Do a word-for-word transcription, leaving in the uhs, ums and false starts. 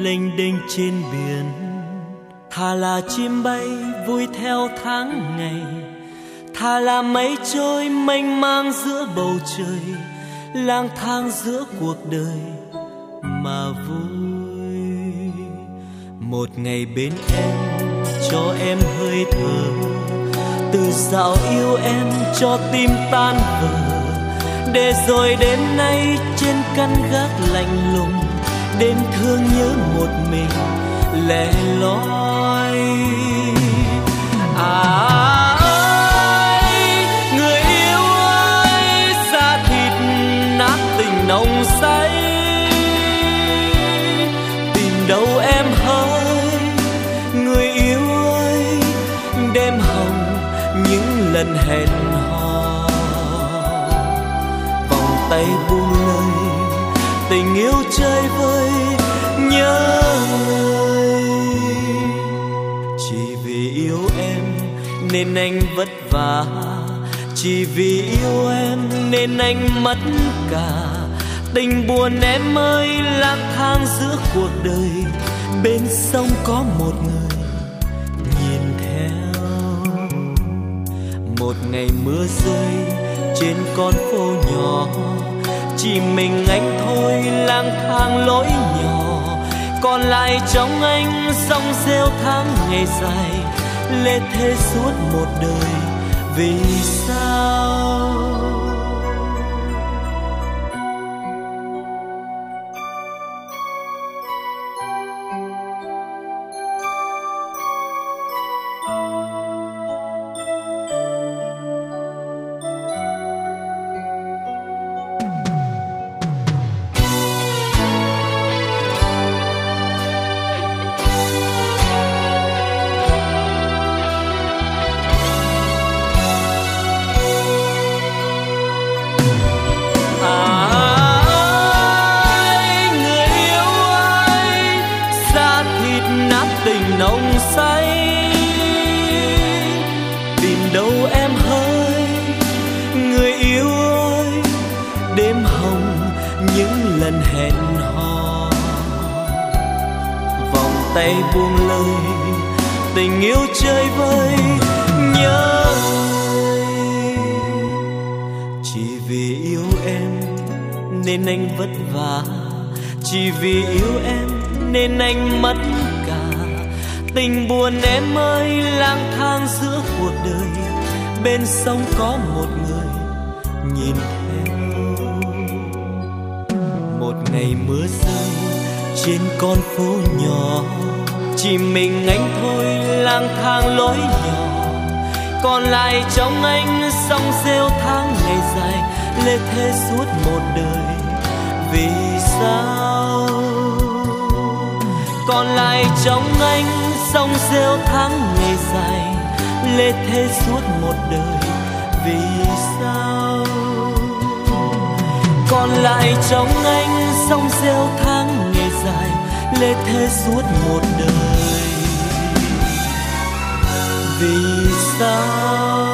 lênh đênh trên biển. Thà là chim bay vui theo tháng ngày, thà là mây trôi mênh mang giữa bầu trời, lang thang giữa cuộc đời mà vui. Một ngày bên em cho em hơi thở, từ dạo yêu em cho tim tan vỡ, để rồi đến nay trên căn gác lạnh lùng, đêm thương nhớ một mình lẻ loi. À ơi, người yêu ơi, da thịt nát tình nồng say, tìm đâu em hỡi. Người yêu ơi, đêm hồng những lần hẹn hò, vòng tay buông lời, tình yêu chơi vơi nhớ người. Chỉ vì yêu em nên anh vất vả, chỉ vì yêu em nên anh mất cả. Tình buồn em ơi, lang thang giữa cuộc đời, bên sông có một người nhìn theo. Một ngày mưa rơi trên con phố nhỏ, chỉ mình anh thôi lang thang lối nhỏ. Còn lại trong anh sông rêu tháng ngày dài, lê thế suốt một đời. Vì sao nồng say, tìm đâu em hỡi. Người yêu ơi, đêm hồng những lần hẹn hò, vòng tay buông lời, tình yêu chơi vơi nhớ người. Chỉ vì yêu em nên anh vất vả, chỉ vì yêu em nên anh mất cả. Tình buồn em ơi, lang thang giữa cuộc đời, bên sông có một người nhìn theo. Một ngày mưa rơi trên con phố nhỏ, chỉ mình anh thôi lang thang lối nhỏ. Còn lại trong anh sông rêu tháng ngày dài, lê thế suốt một đời. Vì sao còn lại trong anh sông rêu tháng ngày dài, lê thế suốt một đời. Vì sao còn lại trong anh sông rêu tháng ngày dài, lê thế suốt một đời. Vì sao